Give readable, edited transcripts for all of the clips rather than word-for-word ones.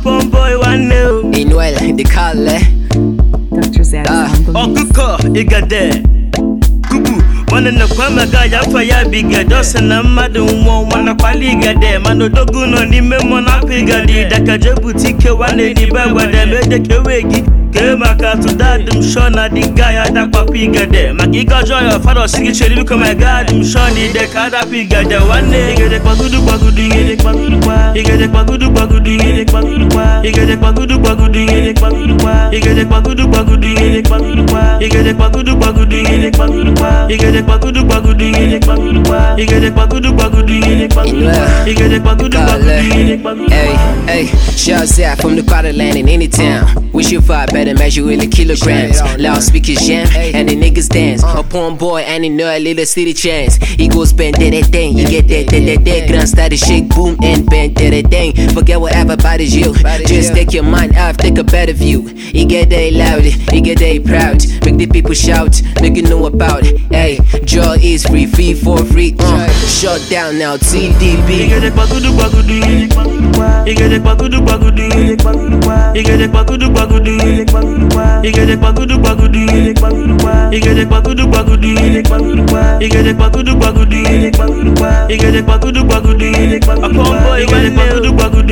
Upon boy one new. Inuel, the color. Dr. Zed on the mix. Okuko, igade. Kubu, one in the Kwamaga, Yafaya bigger, Dawson and Madam Wana Paligade, Manodogun on the Memona Pigadi, Dakajabuti, one lady Bawa, the Medekawegi. Maka to that them shona the guy at that papiga there. Magiga joy of father signature because my god them shoni the kada piga there. One day get the pagudu pagudu get the pagudu pa. Get the pagudu pagudu get the pagudu pa. Get the pagudu pagudu get the pagudu pa. Get the pagudu pagudu get the pagudu pa. Get the pagudu pagudu get the pagudu pa. Get the pagudu pagudu get the pagudu pa. Get the pagudu pagudu get the pagudu pa. Get the pagudu pagudu get the pagudu pa. Hey, shouts out from the Quadraland in any town. Wish you far better measure in the kilograms. Loudspeakers jam and the niggas dance. Upon boy and he know a little city chance. He goes bend that thing, you get that grand started shake boom and bend that thing. Forget what everybody's you. Just take your mind off, take a better view. He get that loud, he get that proud. Make the people shout, nigga know about it. Hey, jaw is free, free for free. Shut down now, TDB. He get the pagudu pagudu, he get the pagudu pagudu, he get the pagudu pagudu, he get the pagudu pagudu, he get the pagudu pagudu, he get the pagudu pagudu, he get the pagudu pagudu, he get the pagudu pagudu. Upon boy, he get the pagudu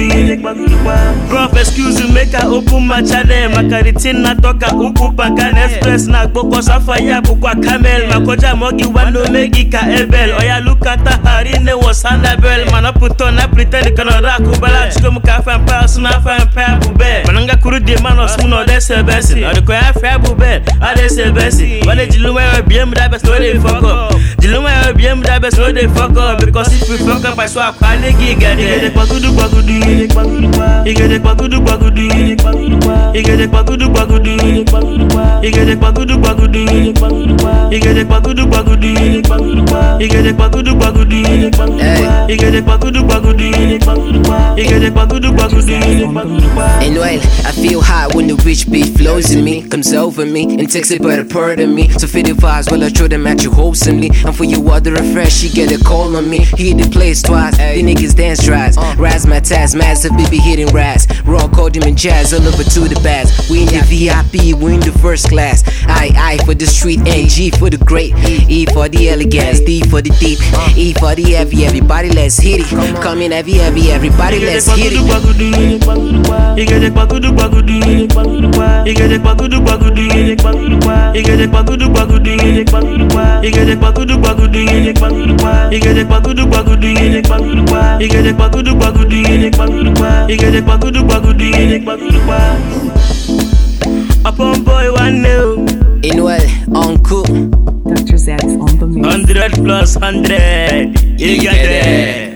pagudu. Prof, excuse me, make I open my channel. Makaritin na toka uku Pakan Express na boko safaya bukwa camel. Makoja mogi wano megi ka ebel. Oya lukata harine was Annabelle. Mana puto na pretend kana rakubala. Chiko mukafa pass na fa pa bube. Mananga kuru de manos muno dese besi. Adiko ya fa bube. Adese besi. Wale jiluma ya biem da best no dey fuck up. Jiluma ya biem da best no dey fuck up. Because if we fuck up I swear kwale giga. He get the pagudu pagudu. He get the pagudu pagudu. He get the pagudu pagudu. He get the pagudu pagudu. He get the pagudu pagudu. He get the pagudu pagudu. He get the pagudu pagudu. He get the pagudu pagudu. Anyway, I feel high when the rich beat flows in me, comes over me and takes it by the part of me. So fit the vibes while I throw them at you wholesomely. And for you all the refresh, you get a call on me. Hit the place twice, the niggas dance tries. Rise my task, massive baby hitting rise. Raw code him and jazz all over to the bass. We in the VIP, we in the first class. I for the street and G for the great. E for the elegance, D for the deep, E for the heavy. Everybody let's hit it. Come in heavy, everybody let's hit it. He get the pagudu pagudu. He get the pagudu pagudu. He get the pagudu pagudu. He get the pagudu pagudu. He get the pagudu pagudu. He get the pagudu pagudu. He get the pagudu pagudu. Upon boy one new. Inuel, uncle. Dr. Zed on the mix. 100 plus 100. You get it.